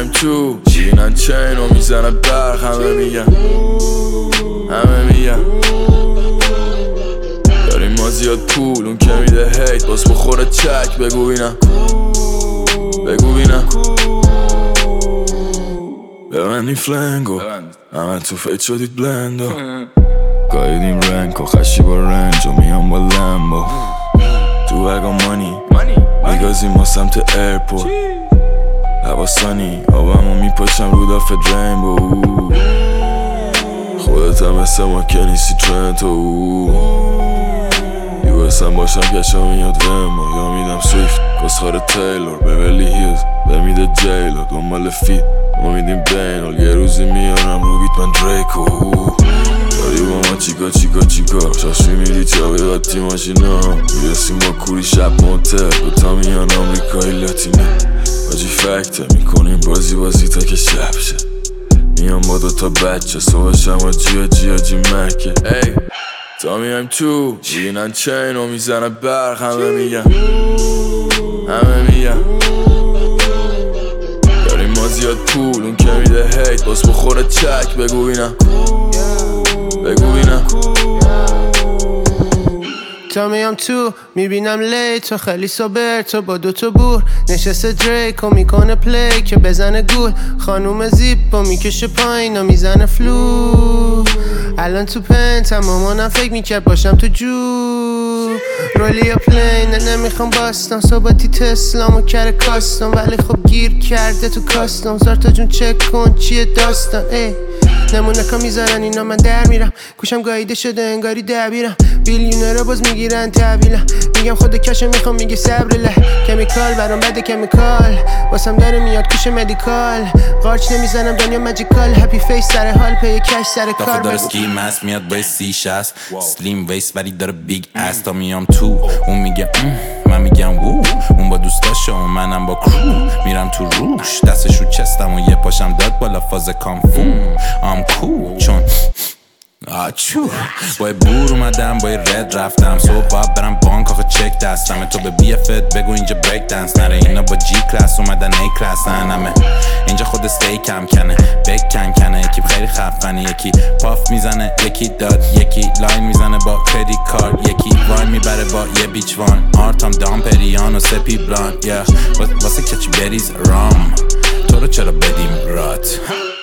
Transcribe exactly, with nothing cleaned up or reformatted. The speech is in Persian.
میایم تو شیرینن چین و میزنه برق همه میگن همه میگن داریم ما زیاد پول اون که میده هیت باز بخوره چک بگو بینم بگو بینم ببندیم فلنگو همه تو فیت شدید بلندو گایدیم رنگ و خشی با رنج و میام با لمبو تو اگا مانی میگازیم ما سمت ایرپورت حواسانی آبمو میپاشم رو دافت رینبو خودت هم مثل ما که نیستی ترنتو یو اس هم باشم کشم میاد ویمو یا میدم سویفت کسخار تیلور ببلی هیلز بمیده جیلو دنبال فیت ما میدیم بینال یه روزی میارم رو بیت من دریکو داری با ما چیکا چیکا چیکا شاشی میری چاقی قطی ماشینا میرسیم با کوری شب موتر دوتا میان آمریکایی لاتینه باجی فکته میکنیم بازی بازی تا که شب شه میام با دوتا بچه صبح شما جیا جیا جی مکه ای تا میایم تو میبینن چین و میزنه برق همه میگن همه میگن داریم ما زیاد پول اون که میده هیت باز بخوره چک بگو بینم بگو بینم تا میام تو میبینم لیت تو خیلی سوبر تو با دوتا بور نشسته دریک و میکنه پلی که بزنه گول خانوم زیپ و میکشه پایین و میزنه فلو الان تو پنت مامانم فکر میکرد باشم تو جو رولیا پلین نمیخوام باستم صحبتی تسلام و کره کاستم ولی خب گیر کرده تو کاستم زارتا جون چک کن چیه داستان ای نمونه که میذارن اینا من در میرم گوشم گاییده شده انگاری دبیرم بیلیونر باز میگیرن تحویلم میگم خود کشو میخوام میگه صبر له کمیکال برام بده کمیکال واسم داره میاد کوش مدیکال قارچ نمیزنم دنیا ماجیکال هپی فیس سر حال پی کش سر کار داره سکی مست میاد با سی شست سلیم ویست ولی داره بیگ اس تا میام تو اون میگه من میگم وو اون با دوستاشه و منم با کرو میرم تو روش دستش رو چستم و یه پاشم داد بالا فاز کامفو ام کو چون آچو با بور اومدم با رد رفتم صبح باید برم بانک آخه چک دستم تو به بی افت بگو اینجا بریک دنس نره اینا با جی کلاس اومدن ای کلاس همه اینجا خود استیک هم کنه بک کن کنه یکی خیلی خفنه یکی پاف میزنه یکی داد یکی لاین میزنه با کردیت کارت یکی وای میبره با یه بیچ وان آرتام دامپریان و سپی بلان yeah. واسه کچی بریز رام تو رو چرا بدیم رات